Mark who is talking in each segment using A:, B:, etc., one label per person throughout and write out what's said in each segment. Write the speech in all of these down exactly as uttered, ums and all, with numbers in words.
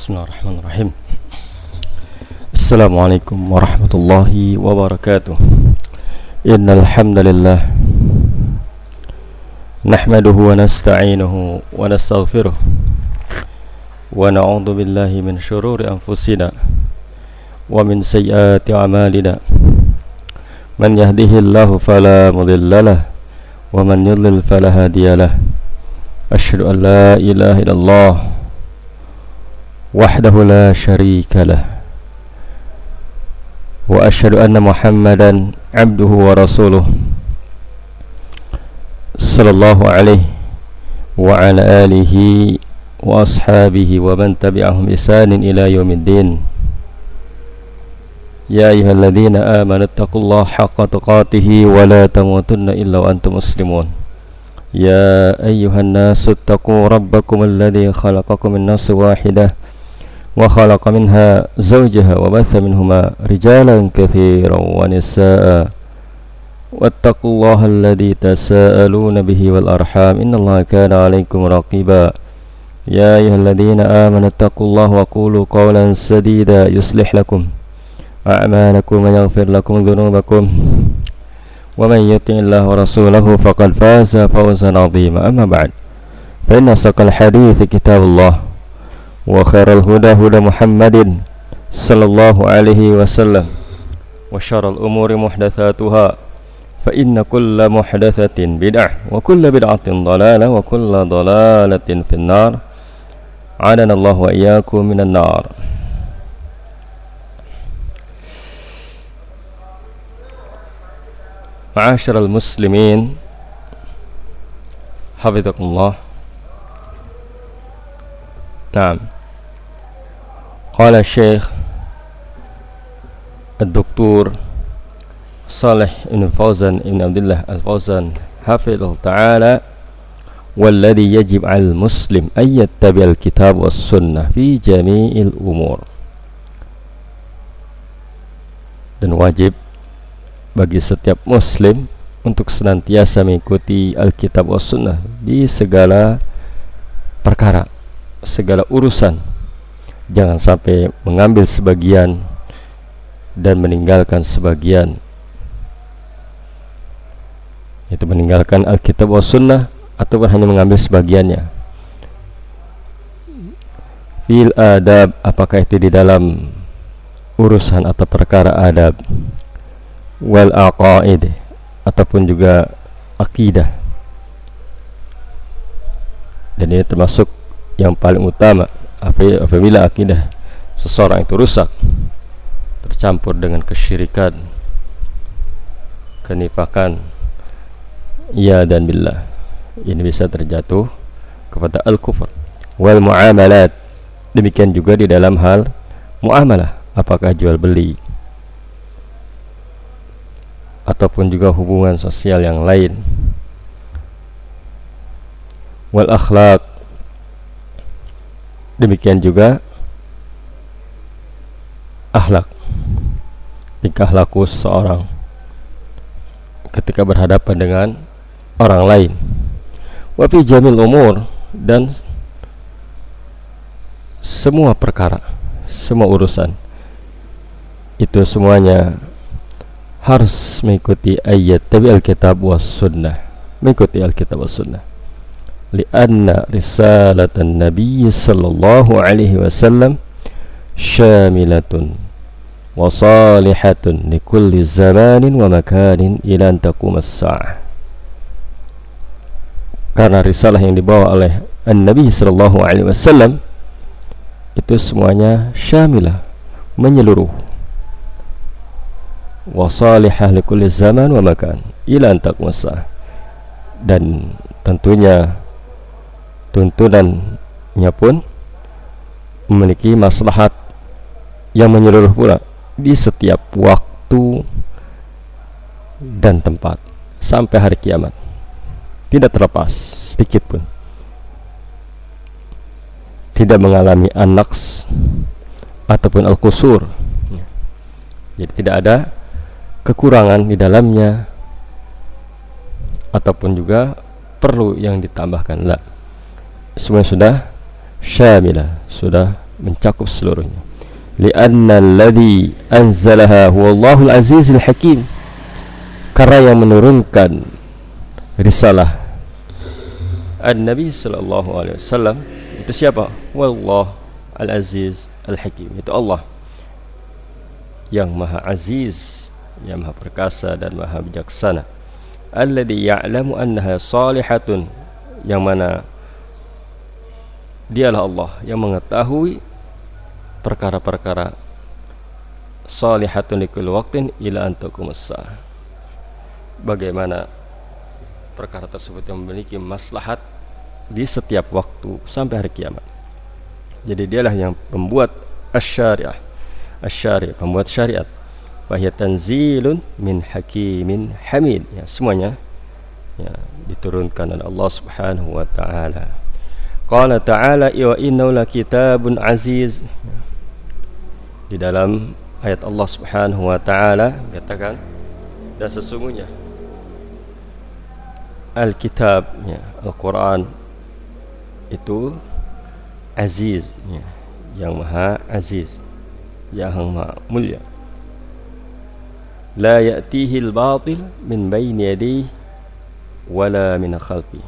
A: Bismillahirrahmanirrahim. Assalamualaikum warahmatullahi wabarakatuh. Innal hamdalillah nahmaduhu wa nasta'inuhu wa nastaghfiruh wa na'udzu billahi min shururi anfusina wa min sayyiati a'malina. Man yahdihillahu fala mudilla lahu wa man yudlil fala hadiya lahu. Asyhadu an la ilaha illallah wahdahu la syarika lah wa asyhadu anna Muhammadan abduhu wa rasuluh sallallahu alaihi wa ala alihi wa ashabihi wa man tabi'ahum ihsanin ila yaumiddin. Ya ayyuhalladzina amanu taqullaha haqqa tuqatih wa la tamutunna illa wa antum muslimun. Ya ayyuhan nasu taqu rabbakum alladzi khalaqakum min nafsin wahidah wa khalaqa minha zawjaha wa batha minhuma rijalan katsiran wa nisaa'a wattaqullaha alladzi tasaaluna bihi wal arham innallaha kana 'alaykum raqiba. Ya ayyuhalladzina amanu taqullaha wa qulu qawlan sadida yuslih lakum a'malakum wa yaghfir lakum dhunubakum wa man yuti'illaha wa rasulahu faqad faza fawzan 'azima. Amma ba'd, fa inna asdaqal hadithi kitabullah wa khairal huda huda Muhammadin sallallahu alaihi wasallam wa syarral umuri muhdatsatuha fa inna kulla muhdatsatin bid'ah wa kulla bid'atin dhalalah wa kulla dhalalatin finnar. Adana Allah wa iyyakum minan nar. Ma'asyiral muslimin hafizakumullah. Naam. Qala Syekh Ad-Doktor Salih Ibn Fauzan Ibn Abdullah Al-Fauzan hafizahullah ta'ala, walladhi yajib 'alal muslim ay yattabi'al kitab was sunnah fi jami'il umur. Dan wajib bagi setiap muslim untuk senantiasa mengikuti Alkitab was sunnah di segala perkara, segala urusan. Jangan sampai mengambil sebagian dan meninggalkan sebagian, yaitu meninggalkan Alkitab was sunnah ataupun hanya mengambil sebagiannya. Fil adab, apakah itu di dalam urusan atau perkara adab, wal aqaid ataupun juga akidah. Dan ini termasuk yang paling utama apabila akidah seseorang itu rusak, tercampur dengan kesyirikan, kenifakan, ya dan billah, ini bisa terjatuh kepada al-kufur. Wal muamalat, demikian juga di dalam hal muamalah, apakah jual beli ataupun juga hubungan sosial yang lain. Wal akhlaq, demikian juga akhlak, tingkah laku seseorang ketika berhadapan dengan orang lain. Wa fi jamil umur, dan semua perkara, semua urusan itu semuanya harus mengikuti ayat tabi alkitab was sunnah, mengikuti alkitab was sunnah. Lianna risalatan nabi sallallahu alaihi wasallam syamilatun wa salihatun likulli zamanin wa makanin ila an taqum as-sa'ah. Karena risalah yang dibawa oleh an-nabi sallallahu alaihi wasallam itu semuanya syamilah, menyeluruh, wa salihah likulli zaman wa makan ila an taqum as-sa'ah, dan tentunya tuntunannya pun memiliki maslahat yang menyeluruh pula di setiap waktu dan tempat sampai hari kiamat, tidak terlepas sedikit pun, tidak mengalami an-naqs ataupun al-qusur. Jadi tidak ada kekurangan di dalamnya ataupun juga perlu yang ditambahkan. La, semua sudah syamilah, sudah mencakup seluruhnya. Li'anna alladhi anzalaha huwallahul azizul hakim, karena yang menurunkan risalah An-Nabi sallallahu alaihi wasallam itu siapa? Wallah al-aziz al-hakim, itu Allah yang maha aziz, yang maha perkasa dan maha bijaksana. Alladhi ya'lamu annaha salihatun, yang mana dialah Allah yang mengetahui perkara-perkara salihatun likulli waqtin ila an taqumus saah, bagaimana perkara tersebut yang memiliki maslahat di setiap waktu sampai hari kiamat. Jadi dialah yang pembuat asy-syari'ah, asy-syari', pembuat syariat. Wa hiya tanzilun min hakimin hamid, ya, semuanya ya, diturunkan oleh Allah Subhanahu wa taala. Qala ta'ala wa innahu lakitabun aziz. Di dalam ayat Allah Subhanahu wa taala katakan, dan sesungguhnya Alkitab, ya, Al-Quran itu aziz, ya, yang maha aziz, yang maha mulia. La ya'tihi al-batil min bayni yadihi wala min khalfihi.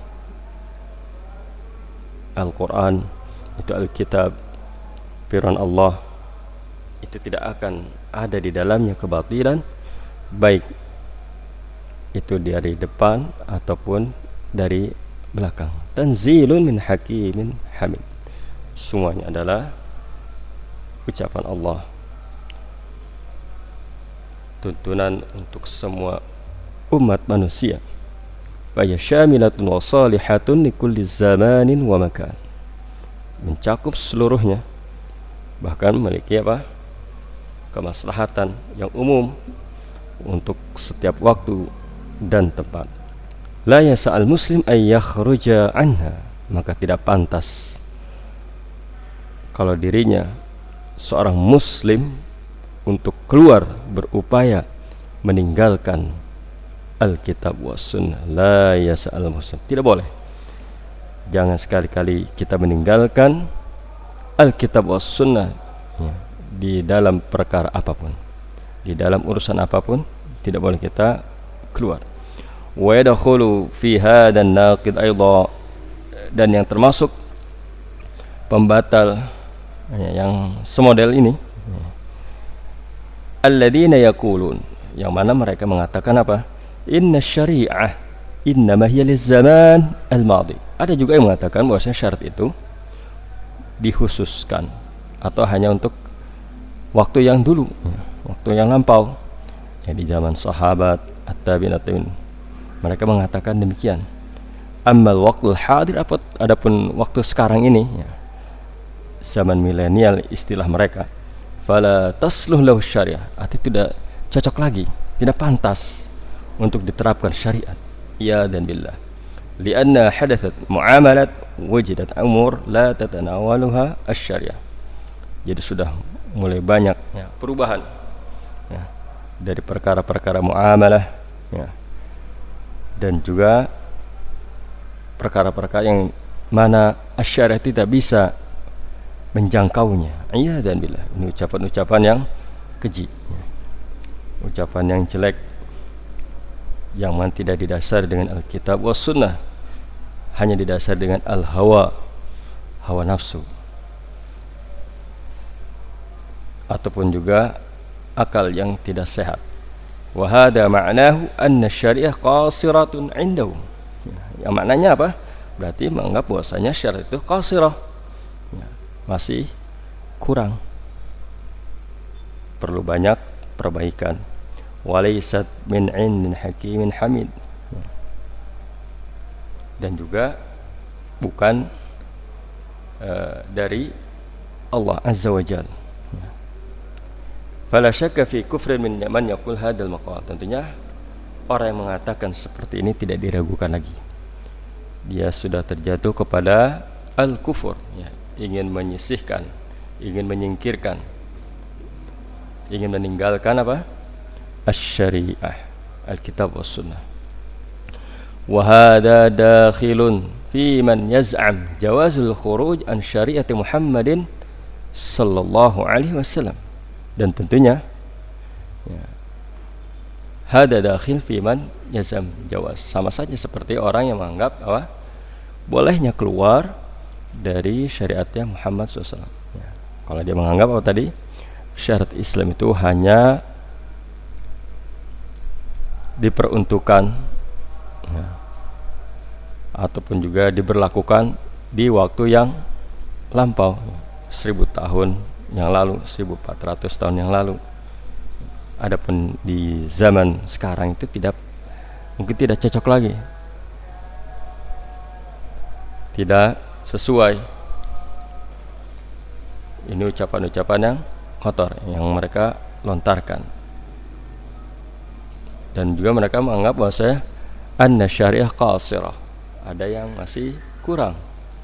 A: Al-Quran itu Alkitab, firman Allah, itu tidak akan ada di dalamnya kebatilan, baik itu dari depan ataupun dari belakang. Tanzilun min hakimin hamid, semuanya adalah ucapan Allah, tuntunan untuk semua umat manusia. Wa syamilatun wa salihatun likulli zamanin wa makan, mencakup seluruhnya, bahkan memiliki apa? Kemaslahatan yang umum untuk setiap waktu dan tempat. La yasa'al muslim ay yakhruja anha, maka tidak pantas kalau dirinya seorang muslim untuk keluar berupaya meninggalkan Alkitab wa sunnah. La yasa'al muslim, tidak boleh. Jangan sekali-kali kita meninggalkan Alkitab wa sunnah, ya, di dalam perkara apapun, di dalam urusan apapun, tidak boleh kita keluar. Wa yadkhulu fi hadan naqid aidha, dan yang termasuk pembatal, ya, yang semodel ini, ya, alladzina yaqulun, yang mana mereka mengatakan apa? Inna syari'ah innama hiya liz-zaman al-madi. Ada juga yang mengatakan bahwasanya syarat itu dikhususkan atau hanya untuk waktu yang dulu, ya, waktu yang lampau, ya, di zaman sahabat, at-tabi'in, at-tabi'in. Mereka mengatakan demikian. Ammal waqtul hadir, adapun waktu sekarang ini, ya, zaman milenial istilah mereka, fala tasluh lahu syariah, artinya tidak cocok lagi, tidak pantas untuk diterapkan syariat. Ya dan billah, lianna hadathat muamalat wujidat umur la tatanawaluha asy-syariah. Jadi sudah mulai banyak, ya, perubahan, ya, dari perkara-perkara muamalah, ya, dan juga perkara-perkara yang mana asy-syariah tidak bisa menjangkaunya. Iya dan billah, ini ucapan-ucapan yang keji, ya, ucapan yang jelek, yang mana tidak didasar dengan Alkitab wa sunnah, hanya didasar dengan al-hawa, hawa nafsu, ataupun juga akal yang tidak sehat. Wa hadha ma'nahu anna syariah qasiratun indahu. Yang maknanya apa? Berarti menganggap bahwasanya syariat itu qasirah, ya, masih kurang, perlu banyak perbaikan. Walaysat min 'indin hakimin hamid, dan juga bukan uh, dari Allah Azza wa Jalla. Fala syakka fi kufrin min man yaqul hadzal maqal. Tentunya orang yang mengatakan seperti ini tidak diragukan lagi, dia sudah terjatuh kepada al-kufur, ya, ingin menyisihkan, ingin menyingkirkan, ingin meninggalkan apa? Asy-syari'ah, Alkitab was sunnah. Wa hadha dakhilun fi man yaz'am jawazul khuruj an syari'ati Muhammadin sallallahu alaihi wasallam. Dan tentunya ya, hada dakhil fi man yazam jawaz, sama saja seperti orang yang menganggap apa bolehnya keluar dari syariatnya Muhammad shallallahu alaihi wasallam ya. Kalau dia menganggap apa tadi, syariat Islam itu hanya diperuntukkan ya, ataupun juga diberlakukan di waktu yang lampau, seribu tahun yang lalu, seribu empat ratus tahun yang lalu. Adapun di zaman sekarang itu tidak, mungkin tidak cocok lagi, tidak sesuai. Ini ucapan-ucapan yang kotor yang mereka lontarkan. Dan juga mereka menganggap bahwa saya anna syariah qasirah, ada yang masih kurang.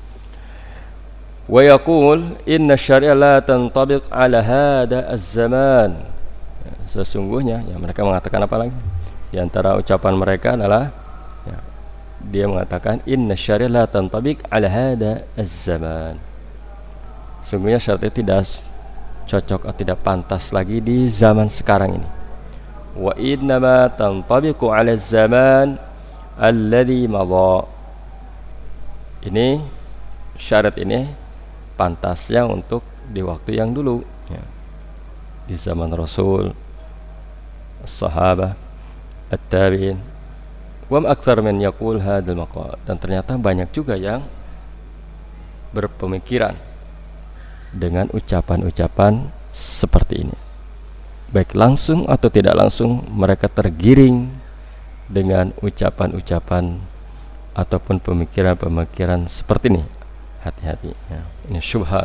A: Wa yaqul inna syariah la tantabiq ala hada az-zaman. Ya, sesungguhnya ya, mereka mengatakan apa lagi? Di antara ucapan mereka adalah ya, dia mengatakan inna syariah la tantabiq ala hada az-zaman. Sungguhnya syariat itu tidak cocok atau tidak pantas lagi di zaman sekarang ini. Wa innama tantabiqu ala az-zaman alladhi madha. Ini syariat ini pantasnya untuk di waktu yang dulu ya. Di zaman Rasul, sahabat, at-tabi'in. Wa aktsar min yaqul hadzal maqal. Dan ternyata banyak juga yang berpemikiran dengan ucapan-ucapan seperti ini. Baik langsung atau tidak langsung mereka tergiring dengan ucapan-ucapan ataupun pemikiran-pemikiran seperti ini. Hati-hati ya. Ini syubhat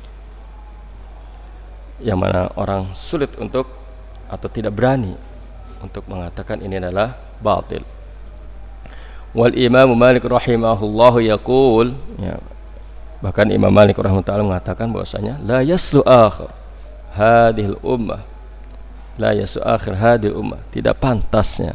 A: yang mana orang sulit untuk atau tidak berani untuk mengatakan ini adalah batil. Wal Imam Malik rahimahullahu yaqul ya, bahkan Imam Malik rahimahullah mengatakan bahwasanya la yaslu akhir hadhil ummah, la yaslu akhir hadhil ummah, tidak pantasnya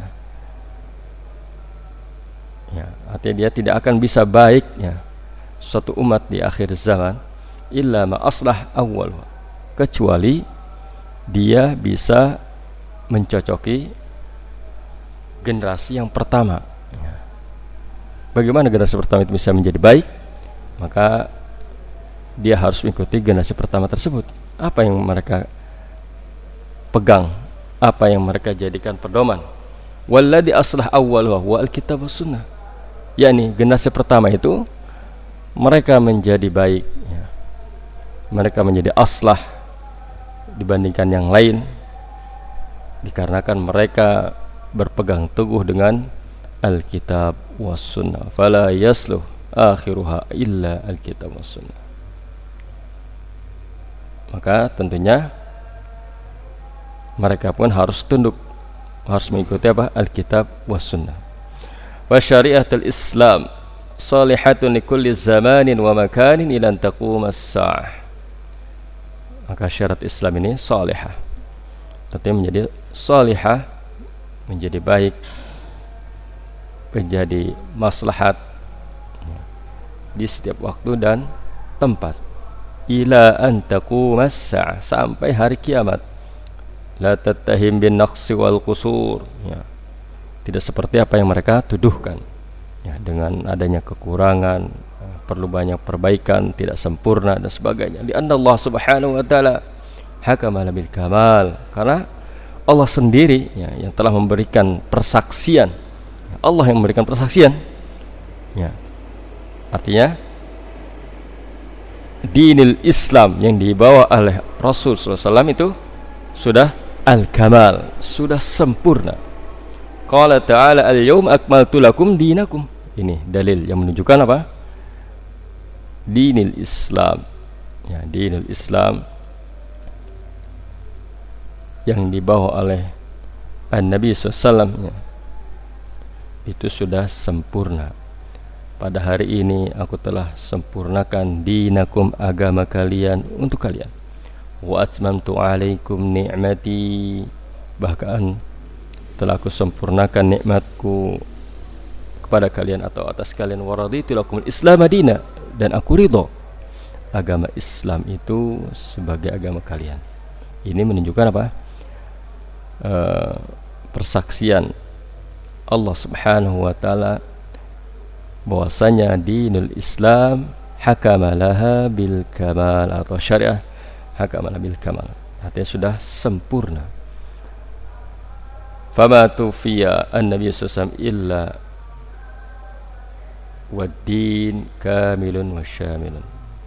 A: ya, artinya dia tidak akan bisa baik ya suatu umat di akhir zaman illa ma aslah awwal, kecuali dia bisa mencocoki generasi yang pertama ya. Bagaimana generasi pertama itu bisa menjadi baik? Maka dia harus mengikuti generasi pertama tersebut. Apa yang mereka pegang, apa yang mereka jadikan pedoman. Walladhi aslah awwal wa huwa alkitab was sunnah, yakni generasi pertama itu mereka menjadi baik ya. Mereka menjadi aslah dibandingkan yang lain dikarenakan mereka berpegang teguh dengan alkitab was sunnah. Fala yasluh akhiruha illa alkitab was sunnah. Maka tentunya mereka pun harus tunduk, harus mengikuti apa? Alkitab was sunnah. Wa syariatul Islam salihatun likulli zamanin wa makanin ila an taquma as-sa'ah. Maka syariat Islam ini salihah, tentunya menjadi salihah, menjadi baik, menjadi maslahat di setiap waktu dan tempat. Ila an taquma as-sa'ah, sampai hari kiamat. La tattahim bin naqsi wal qusur ya. Tidak seperti apa yang mereka tuduhkan ya, dengan adanya kekurangan, perlu banyak perbaikan, tidak sempurna dan sebagainya. Di anna Allah Subhanahu wa taala hakama bil kamal, karena Allah sendiri ya, yang telah memberikan persaksian. Allah yang memberikan persaksian ya. Artinya dinil Islam yang dibawa oleh Rasul sallallahu alaihi wasallam itu sudah al-kamal, sudah sempurna. Qala ta'ala al-yawma akmaltu lakum dinakum. Ini dalil yang menunjukkan apa? Dinil Islam ya, dinil Islam yang dibawa oleh An-Nabi sallallahu alaihi wasallam ya, itu sudah sempurna. Pada hari ini aku telah sempurnakan dinakum, agama kalian untuk kalian. Wa atmamtu alaikum ni'mati, bahkan telah aku sempurnakan nikmatku kepada kalian atau atas kalian. Wa raditu lakumul Islam madina, dan aku ridha agama Islam itu sebagai agama kalian. Ini menunjukkan apa? E, persaksian Allah Subhanahu wa taala bahwasanya dinul Islam hakama laha bil kamal, atau syariah hakama laha bil kamal, artinya sudah sempurna. Fama tufiya an-nabiy sallallahu alaihi wasallam illa wad-din kamilun wa syamilun.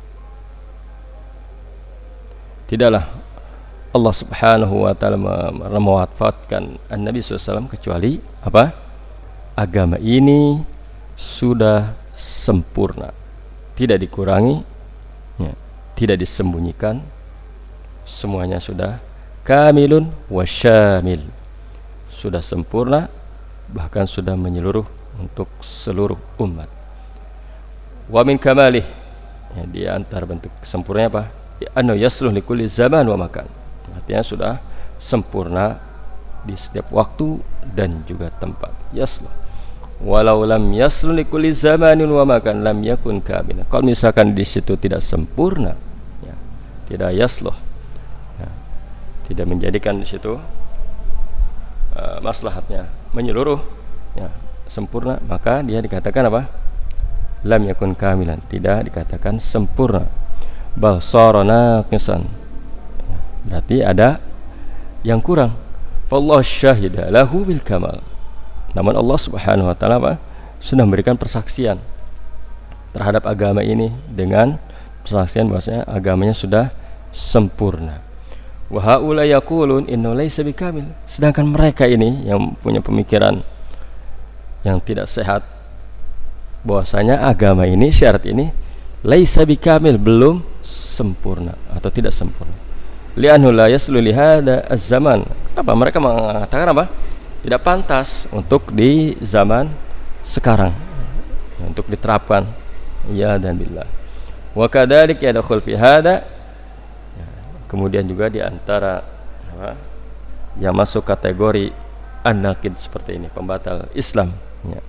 A: Tidaklah Allah Subhanahu wa taala mewafatkan an-nabi sallallahu alaihi wasallam kecuali apa? Agama ini sudah sempurna, tidak dikurangi, ya, tidak disembunyikan, semuanya sudah kamilun wa syamil, sudah sempurna, bahkan sudah menyeluruh untuk seluruh umat. Wa min kamalih, ya, di antara bentuk sempurnanya apa? Anna yasluh likulli zaman wa makan, artinya sudah sempurna di setiap waktu dan juga tempat. Yasluh walau lam yasluh likulli zamanin wa makan lam yakun kamila. Kalau misalkan di situ tidak sempurna, ya, tidak yasluh, ya, tidak menjadikan di situ uh, maslahatnya menyeluruh, ya, sempurna, maka dia dikatakan apa? Lam yakun kamilan, tidak dikatakan sempurna. Bal sara naqisan, berarti ada yang kurang. Fallahu syahida lahu bil kamal. Namun Allah Subhanahu wa taala apa? Sudah memberikan persaksian terhadap agama ini dengan persaksian bahwasanya agamanya sudah sempurna. Wa haula yaqulun inna laysa bikamil. Sedangkan mereka ini yang punya pemikiran yang tidak sehat, bahwasanya agama ini, syarat ini laisa bikamil, belum sempurna atau tidak sempurna. Li'anhu la yaslu li hada az-zaman. Kenapa mereka mengatakan apa? Tidak pantas untuk di zaman sekarang, untuk diterapkan. Ya dan billah. Wa kadzalik yadkhul fi hada. Kemudian juga di antara apa, yang masuk kategori an-naqid seperti ini, pembatal Islam, ya.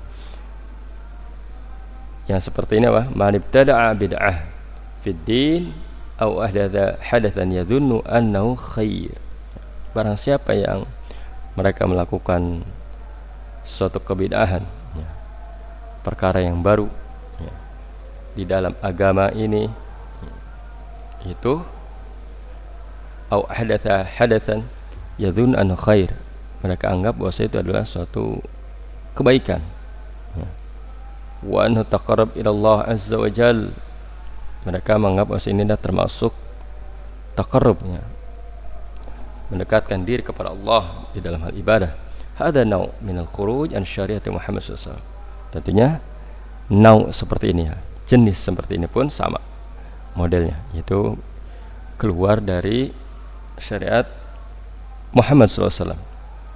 A: Yang seperti ini apa? Man ibtada'a bid'ah fid din aw ahdatha hadatsan yadhunnu annahu khair. Barang siapa yang mereka melakukan suatu kebid'ahan, ya, perkara yang baru, ya, di dalam agama ini, itu aw ahdatha hadatsan yadhunnu annahu khair, mereka anggap bahwa itu adalah suatu kebaikan, ya. Wa anhu taqarrab ila Allah azza wa jal, mereka menganggap bahwa ini adalah termasuk taqarrubnya, mendekatkan diri kepada Allah di dalam hal ibadah. Hada nau' minal khuruj an syariat Muhammad sallallahu alaihi wasallam. Tentunya nau' seperti ini, ya, jenis seperti ini pun sama modelnya, yaitu keluar dari syariat Muhammad sallallahu alaihi wasallam.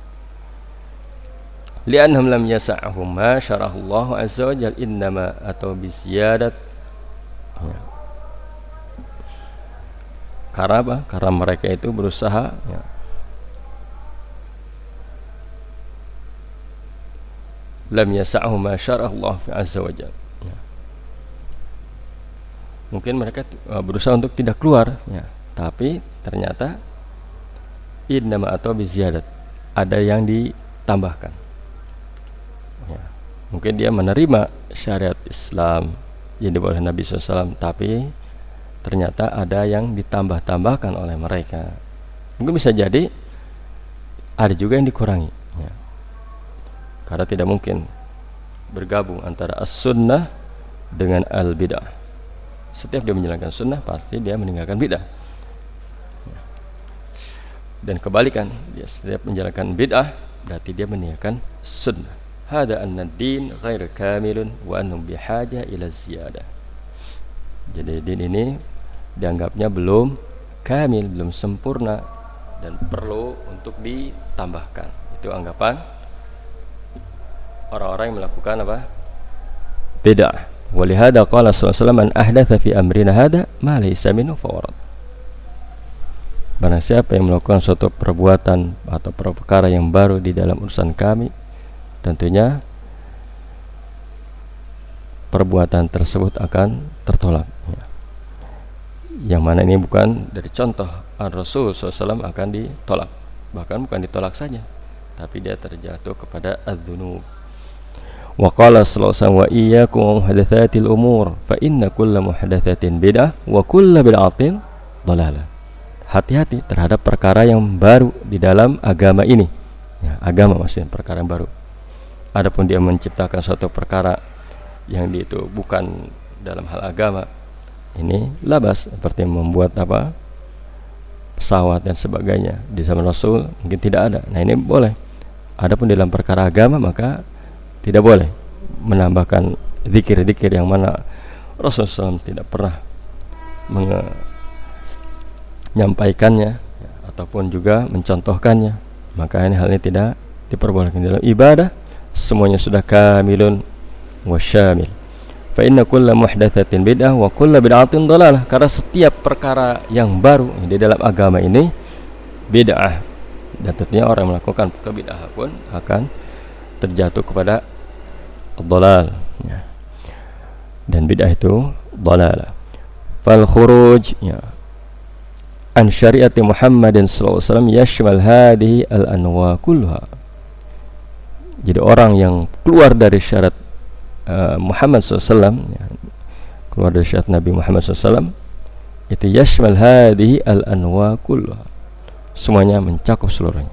A: Li'annahum lam yasa'hum ma syarahu Allah azza wa jalla, innama atau bi ziyadat, ya. Karena apa? Karena mereka itu berusaha, ya, lam yasa'hum ma syarahu Allah azza wa jalla, ya. Mungkin mereka berusaha untuk tidak keluar, ya, tapi ternyata innama atau bi ziyadat, ada yang ditambahkan, ya. Mungkin dia menerima syariat Islam yang dibawa oleh Nabi sallallahu alaihi wasallam, tapi ternyata ada yang ditambah-tambahkan oleh mereka. Mungkin bisa jadi ada juga yang dikurangi, ya. Karena tidak mungkin bergabung antara as-sunnah dengan al-bid'ah. Setiap dia menjalankan sunnah, pasti dia meninggalkan bid'ah, ya. Dan kebalikan, dia setiap menjalankan bid'ah, berarti dia meninggalkan sunnah. Hada anna ad-din ghairu kamilun wa annahum bihaja ila ziyadah. Jadi din ini dianggapnya belum kamil, belum sempurna, dan perlu untuk ditambahkan. Itu anggapan orang-orang yang melakukan apa? Bid'ah. Walihada qala sallallahu alaihi wasallam, man ahdatsa fi amrina hada ma laysa minhu fawarad. Barang siapa yang melakukan suatu perbuatan atau perkara yang baru di dalam urusan kami, tentunya perbuatan tersebut akan tertolak, ya. yang mana ini bukan dari contoh Ar-Rasul sallallahu alaihi wasallam akan ditolak. Bahkan bukan ditolak saja, tapi dia terjatuh kepada adz-dzunub. Wa qala sallallahu alaihi wasallam wa iyyakum wa muhdatsatil umur fa inna kulla muhdatsatin bid'ah wa kulla bid'atin dhalalah. Hati-hati terhadap perkara yang baru di dalam agama ini. Ya, agama maksudnya perkara yang baru. Adapun dia menciptakan suatu perkara yang dia itu bukan dalam hal agama, ini labas, seperti membuat apa pesawat dan sebagainya di zaman Rasul mungkin tidak ada. Nah ini boleh. Adapun dalam perkara agama maka tidak boleh menambahkan zikir-zikir yang mana Rasulullah shallallahu alaihi wasallam tidak pernah menyampaikannya ya, ataupun juga mencontohkannya. Maka ini hal ini tidak diperbolehkan dalam ibadah. Semuanya sudah kamilun wa syamil. Fa inna kulla muhdatsatin bid'ah wa kulla bid'atin dhalalah. Karena setiap perkara yang baru di dalam agama ini bid'ah, dan tentunya orang yang melakukan kebid'ahan pun akan terjatuh kepada dhalal ya. Dan bid'ah itu dhalalah. Fal khuruj ya an syariati Muhammadin sallallahu alaihi wasallam yashmal hadhihi al anwa kulluha. Jadi orang yang keluar dari syariat uh, Muhammad sallallahu alaihi wasallam ya, keluar dari syariat Nabi Muhammad sallallahu alaihi wasallam itu yashmal hadhihi al anwa kulluha, semuanya mencakup seluruhnya.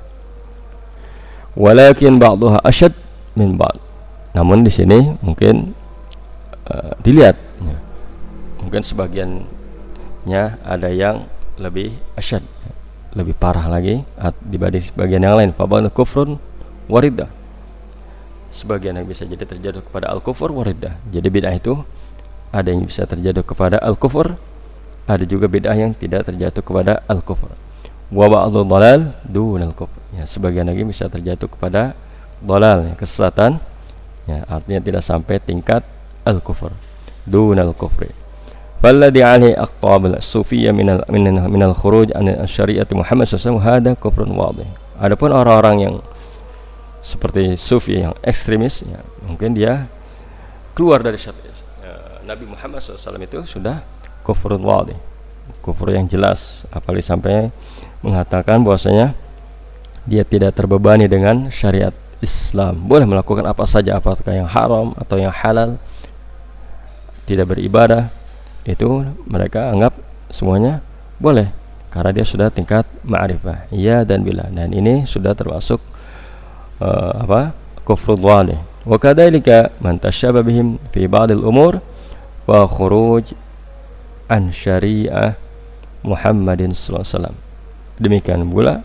A: Walakin ba'daha ashad min ba'd. Namun di sini mungkin uh, dilihat ya, mungkin sebagiannya ada yang lebih asyad, lebih parah lagi dibanding sebagian yang lain. Fabal kufrun waridah, sebagian yang bisa jadi terjatuh kepada al-kufur waridah. Jadi bid'ah itu ada yang bisa terjatuh kepada al-kufur, ada juga bid'ah yang tidak terjatuh kepada al-kufur. Wa ba'dhu dhalal dunal kufur ya, sebagian lagi bisa terjatuh kepada dhalal ya, kesesatan ya, artinya tidak sampai tingkat al-kufur, dunal kufri. Falladhi alaihi aqtabul sufiyya minal minal minal khuruj an syariat Muhammad sallallahu alaihi wasallam hada kufrun wadih. Adapun orang-orang yang seperti sufi yang ekstremis ya, mungkin dia keluar dari syariat ya, Nabi Muhammad sallallahu alaihi wasallam itu sudah kufrun wadih, kufur yang jelas, apalagi sampai mengatakan bahwasanya dia tidak terbebani dengan syariat Islam, boleh melakukan apa saja, apakah yang haram atau yang halal, tidak beribadah, itu mereka anggap semuanya boleh karena dia sudah tingkat ma'rifah iya dan bila, dan ini sudah termasuk uh, apa kufrul dhalih. Wa kadzalika man tashabba bihim fi ba'dil umur wa khuruj an syari'ah Muhammadin sallallahu alaihi wasallam. Demikian pula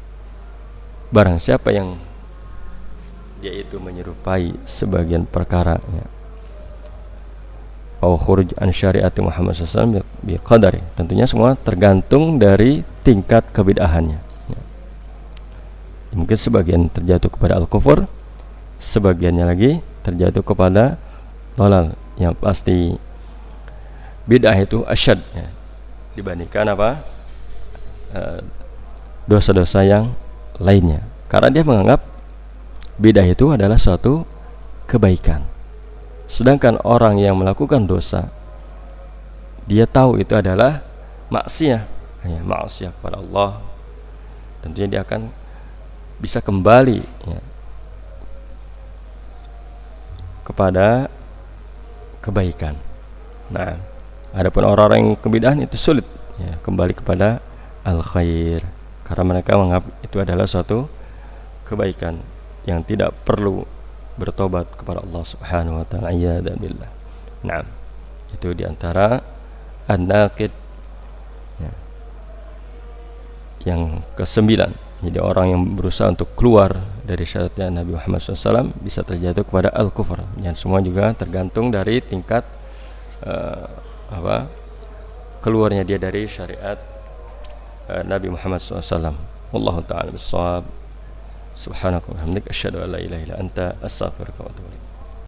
A: barang siapa yang dia itu menyerupai sebagian perkara ya, atau khuruj an syariati Muhammad sallallahu alaihi wasallam biqadari, tentunya semua tergantung dari tingkat kebid'ahannya ya. Mungkin sebagian terjatuh kepada al-kufur, sebagiannya lagi terjatuh kepada dhalal. Yang pasti bid'ah itu asyad ya, dibandingkan apa uh, dosa-dosa yang lainnya, karena dia menganggap bid'ah itu adalah suatu kebaikan. Sedangkan orang yang melakukan dosa, dia tahu itu adalah maksiat, ya, maksiat kepada Allah. Tentunya dia akan bisa kembali ya, kepada kebaikan. Nah, adapun orang-orang yang kebid'ahan itu sulit ya, kembali kepada al-khair, karena mereka menganggap itu adalah suatu kebaikan yang tidak perlu bertobat kepada Allah Subhanahu wa taala ya dan billah. Nah, itu diantara an-naqid ya, yang kesembilan. Jadi orang yang berusaha untuk keluar dari syariatnya Nabi Muhammad sallallahu alaihi wasallam bisa terjatuh kepada al-kufur. Dan semua juga tergantung dari tingkat uh, apa keluarnya dia dari syariat uh, Nabi Muhammad sallallahu alaihi wasallam. Wallahu ta'ala bis-shawab. Subhanaka wa bihamdika asyhadu an la ilaha illa anta astaghfiruka wa atubu ilaik.